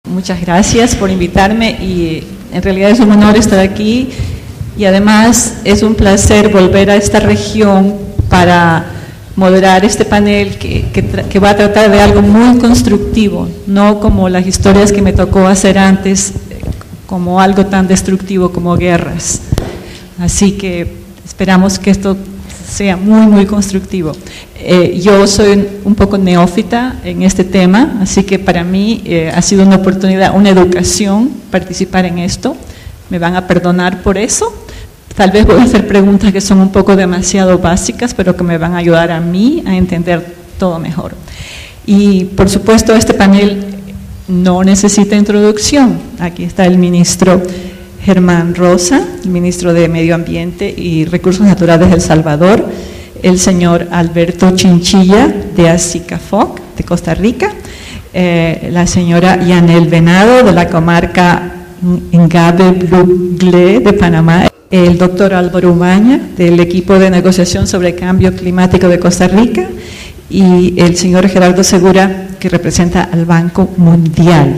Muchas gracias por invitarme y en realidad es un honor estar aquí y además es un placer volver a esta región para moderar este panel que va a tratar de algo muy constructivo, no como las historias que me tocó hacer antes, como algo tan destructivo como guerras. Así que esperamos que esto sea muy, muy constructivo. Yo soy un poco neófita en este tema, así que para mí ha sido una oportunidad, una educación participar en esto. Me van a perdonar por eso. Tal vez voy a hacer preguntas que son un poco demasiado básicas, pero que me van a ayudar a mí a entender todo mejor. Y por supuesto este panel no necesita introducción. Aquí está el ministro Germán Rosa, el ministro de Medio Ambiente y Recursos Naturales de El Salvador, el señor Alberto Chinchilla de Azicafoc, de Costa Rica, la señora Yanel Venado de la comarca Ngabe-Bleuglé de Panamá, el doctor Álvaro Umaña del equipo de negociación sobre cambio climático de Costa Rica y el señor Gerardo Segura, que representa al Banco Mundial.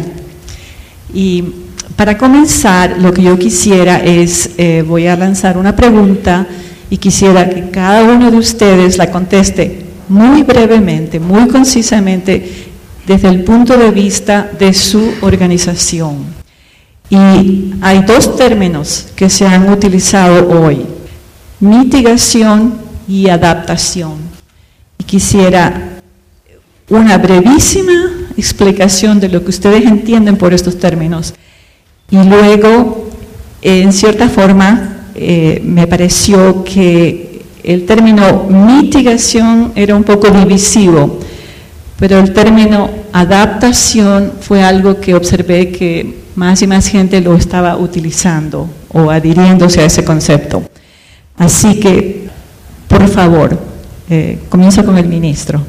Y para comenzar, lo que yo quisiera es, voy a lanzar una pregunta y quisiera que cada uno de ustedes la conteste muy brevemente, muy concisamente, desde el punto de vista de su organización. Y hay dos términos que se han utilizado hoy: mitigación y adaptación. Y quisiera una brevísima explicación de lo que ustedes entienden por estos términos. Y luego, en cierta forma, me pareció que el término mitigación era un poco divisivo, pero el término adaptación fue algo que observé que más y más gente lo estaba utilizando o adhiriéndose a ese concepto. Así que, por favor, comienzo con el ministro.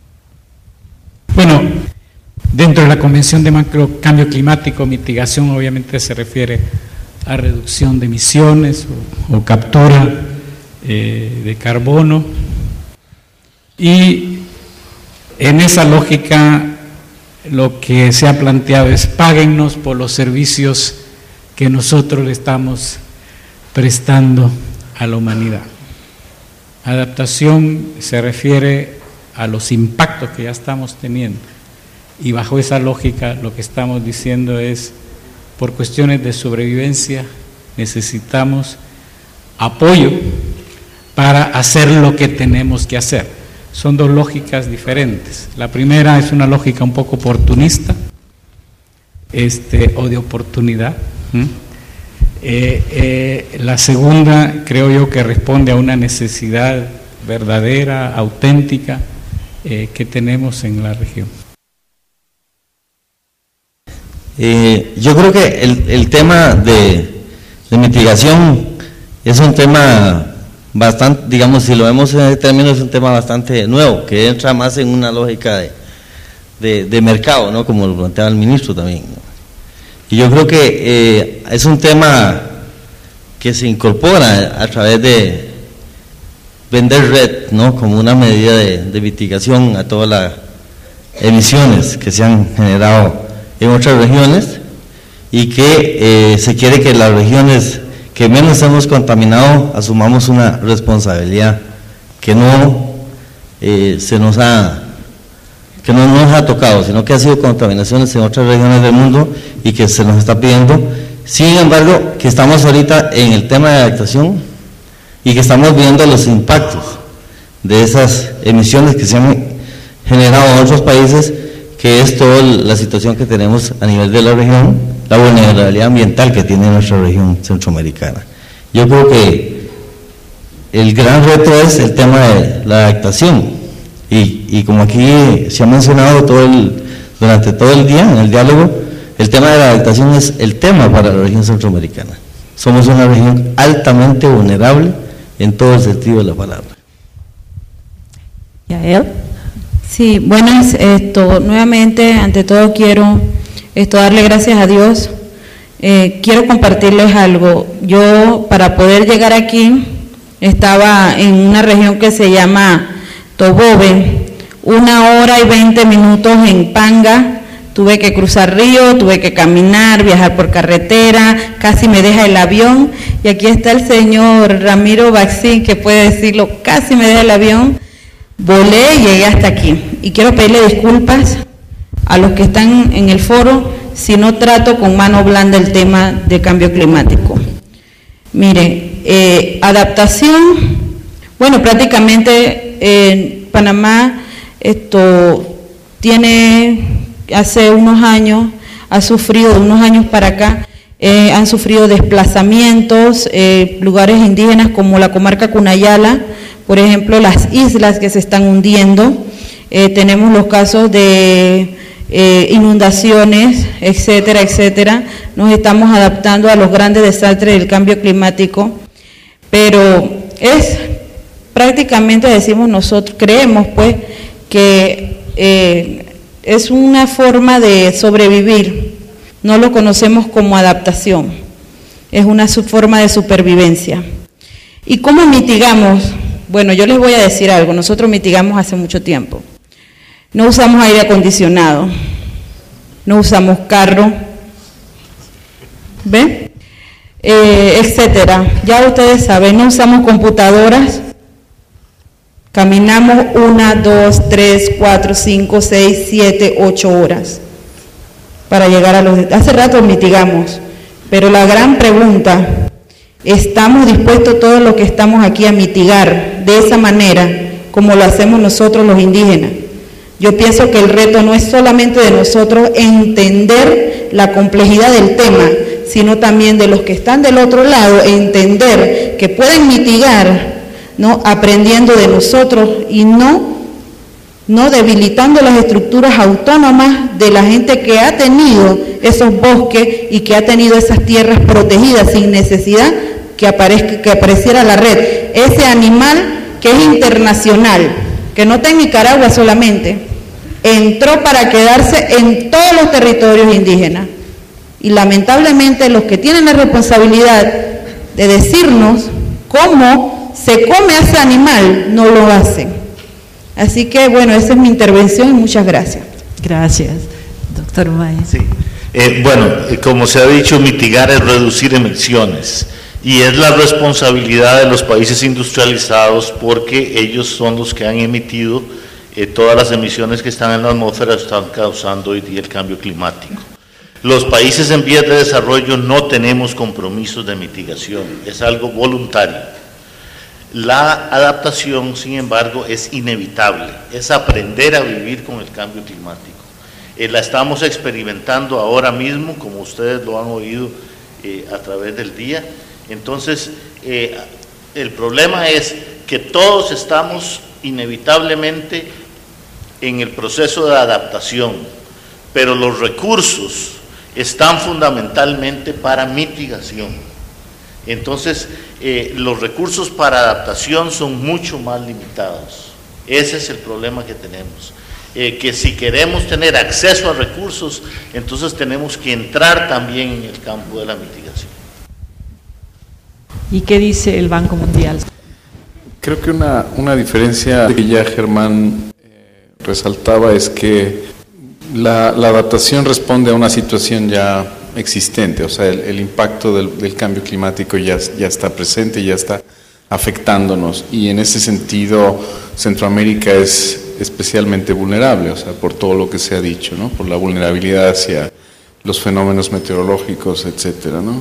Bueno, dentro de la Convención de Cambio Climático, mitigación obviamente se refiere a reducción de emisiones o captura de carbono, y en esa lógica lo que se ha planteado es: páguennos por los servicios que nosotros le estamos prestando a la humanidad. Adaptación se refiere a los impactos que ya estamos teniendo, y bajo esa lógica lo que estamos diciendo es: por cuestiones de sobrevivencia necesitamos apoyo para hacer lo que tenemos que hacer. Son dos lógicas diferentes. La primera es una lógica un poco oportunista, o de oportunidad. La segunda creo yo que responde a una necesidad verdadera, auténtica, que tenemos en la región. Yo creo que el tema de mitigación es un tema bastante, digamos, si lo vemos en ese término, es un tema bastante nuevo, que entra más en una lógica de mercado, ¿no? Como lo planteaba el ministro también, ¿no? Y yo creo que es un tema que se incorpora a través de vender red, ¿no? Como una medida de mitigación a todas las emisiones que se han generado en otras regiones, y que se quiere que las regiones que menos hemos contaminado asumamos una responsabilidad que no nos ha tocado, sino que ha sido contaminaciones en otras regiones del mundo y que se nos está pidiendo. Sin embargo, que estamos ahorita en el tema de adaptación y que estamos viendo los impactos de esas emisiones que se han generado en otros países, que es toda la situación que tenemos a nivel de la región, la vulnerabilidad ambiental que tiene nuestra región centroamericana. Yo creo que el gran reto es el tema de la adaptación, y como aquí se ha mencionado durante todo el día en el diálogo, el tema de la adaptación es el tema para la región centroamericana. Somos una región altamente vulnerable en todo el sentido de la palabra. ¿Yael? Sí, buenas. Nuevamente, ante todo quiero darle gracias a Dios. Quiero compartirles algo. Yo, para poder llegar aquí, estaba en una región que se llama Tobobe, 1 hora y 20 minutos en Panga, Tuve que cruzar río, tuve que caminar, viajar por carretera, casi me deja el avión. Y aquí está el señor Ramiro Baxín, que puede decirlo, casi me deja el avión. Volé y llegué hasta aquí. Y quiero pedirle disculpas a los que están en el foro si no trato con mano blanda el tema de cambio climático. Mire, adaptación, bueno, prácticamente en Panamá hace unos años, ha sufrido, de unos años para acá, han sufrido desplazamientos, lugares indígenas como la comarca Cunayala, por ejemplo, las islas que se están hundiendo, tenemos los casos de inundaciones, etcétera, etcétera. Nos estamos adaptando a los grandes desastres del cambio climático, pero es prácticamente, decimos nosotros, creemos pues que es una forma de sobrevivir, no lo conocemos como adaptación, es una forma de supervivencia. ¿Y cómo mitigamos? Bueno, yo les voy a decir algo, nosotros mitigamos hace mucho tiempo. No usamos aire acondicionado, no usamos carro, ¿ven? Etcétera. Ya ustedes saben, no usamos computadoras, caminamos 1, 2, 3, 4, 5, 6, 7, 8 horas para llegar a los... Hace rato mitigamos, pero la gran pregunta, ¿estamos dispuestos todos los que estamos aquí a mitigar de esa manera como lo hacemos nosotros los indígenas? Yo pienso que el reto no es solamente de nosotros entender la complejidad del tema, sino también de los que están del otro lado, entender que pueden mitigar, ¿no?, aprendiendo de nosotros y no debilitando las estructuras autónomas de la gente que ha tenido esos bosques y que ha tenido esas tierras protegidas sin necesidad que apareciera la red. Ese animal que es internacional, que no está en Nicaragua solamente, entró para quedarse en todos los territorios indígenas. Y lamentablemente los que tienen la responsabilidad de decirnos cómo se come a ese animal, no lo hacen. Así que, bueno, esa es mi intervención y muchas gracias. Gracias, doctor Umaña. Sí. Bueno, como se ha dicho, mitigar es reducir emisiones. Y es la responsabilidad de los países industrializados porque ellos son los que han emitido todas las emisiones que están en la atmósfera, están causando hoy día el cambio climático. Los países en vías de desarrollo no tenemos compromisos de mitigación, es algo voluntario. La adaptación, sin embargo, es inevitable, es aprender a vivir con el cambio climático. La estamos experimentando ahora mismo, como ustedes lo han oído a través del día. Entonces, el problema es que todos estamos inevitablemente en el proceso de adaptación, pero los recursos están fundamentalmente para mitigación. Entonces, los recursos para adaptación son mucho más limitados. Ese es el problema que tenemos. Que si queremos tener acceso a recursos, entonces tenemos que entrar también en el campo de la mitigación. ¿Y qué dice el Banco Mundial? Creo que una diferencia que ya Germán resaltaba es que la adaptación responde a una situación ya existente, o sea, el impacto del cambio climático ya está presente, ya está afectándonos, y en ese sentido Centroamérica es especialmente vulnerable, o sea, por todo lo que se ha dicho, ¿no?, por la vulnerabilidad hacia los fenómenos meteorológicos, etcétera, ¿no?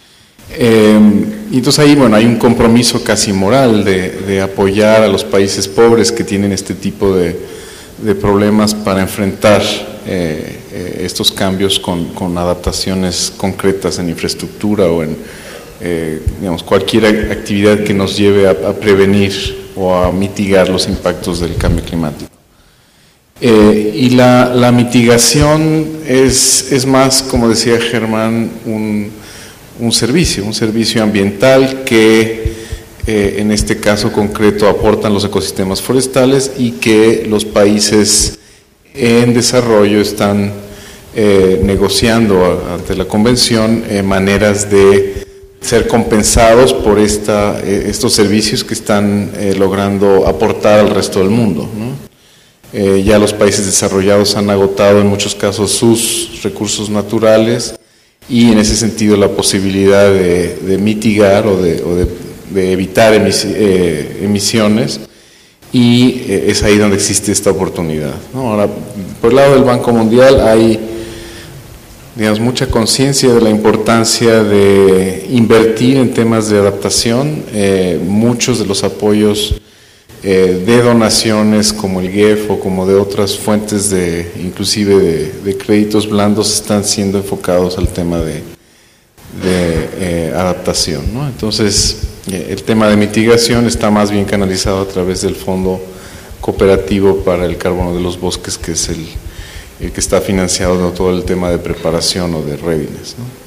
Y entonces ahí, bueno, hay un compromiso casi moral de apoyar a los países pobres que tienen este tipo de problemas para enfrentar estos cambios con adaptaciones concretas en infraestructura o en digamos, cualquier actividad que nos lleve a prevenir o a mitigar los impactos del cambio climático. Y la mitigación es más, como decía Germán, un servicio ambiental que en este caso concreto aportan los ecosistemas forestales y que los países en desarrollo están negociando ante la convención maneras de ser compensados por estos servicios que están logrando aportar al resto del mundo, ¿no? Ya los países desarrollados han agotado en muchos casos sus recursos naturales y en ese sentido la posibilidad de mitigar o de evitar emisiones, y es ahí donde existe esta oportunidad, ¿no? Ahora, por el lado del Banco Mundial hay, digamos, mucha conciencia de la importancia de invertir en temas de adaptación. Muchos de los apoyos de donaciones como el GEF o como de otras fuentes inclusive de créditos blandos están siendo enfocados al tema de adaptación, ¿no? Entonces, el tema de mitigación está más bien canalizado a través del Fondo Cooperativo para el Carbono de los Bosques, que es el que está financiado de todo el tema de preparación o de readiness, ¿no?